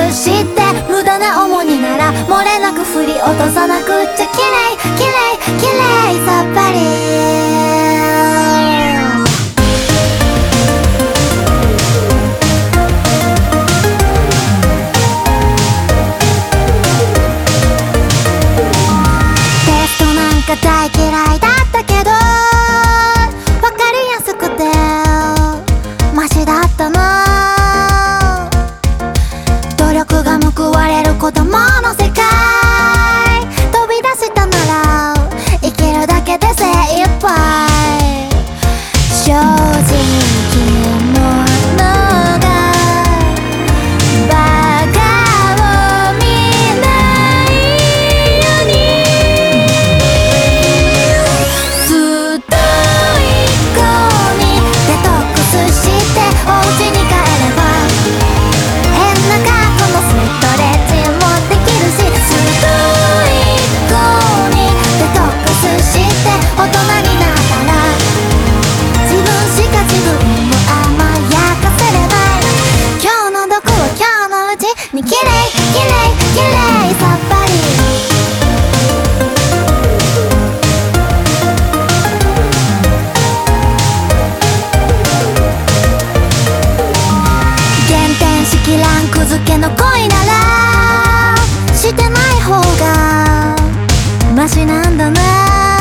して無駄な重荷なら漏れなく振り落とさなくっちゃ綺麗綺麗綺麗さっぱり大嫌いだったけどわかりやすくてマシだったな。努力が報われる子供の世界飛び出したなら生きるだけで精一杯正直者がバカを見ないようにお家に帰れば変な過去のストレッチもできるしストイックにデトックスして大人になったら自分しか自分を甘やかせれない今日の毒を今日のうちにきれいきれいきれいさっぱりランク付けの恋ならしてない方がマシなんだな。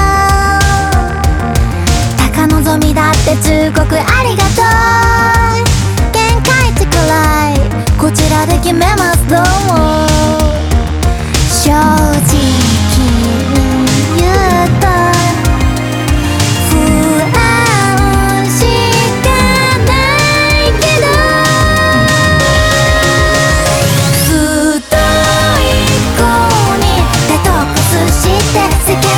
高望みだって忠告ありがとう限界値くらいこちらで決めますどうも正直に言うと世間体なんて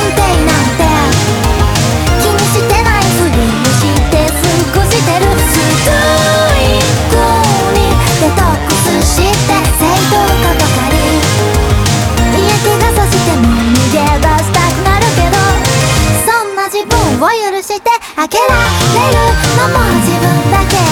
気にしてないふりをして過ごしてるストイックにデトックスして正当化ばかり嫌気がさしても逃げ出したくなるけどそんな自分を許してあげられるのも自分だけ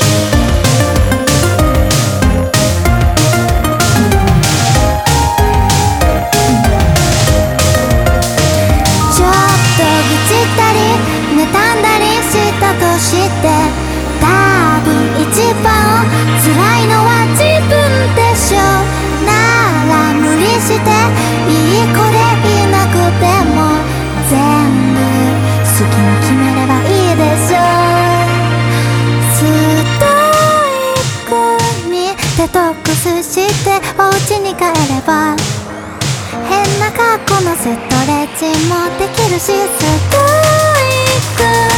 妬んだりしたとして多分一番辛いのは自分でしょなら無理していい子でいなくても全部好きに決めればいいでしょストイックにデトックスしてお家に帰れば変な格好のストレッチもできるしストイック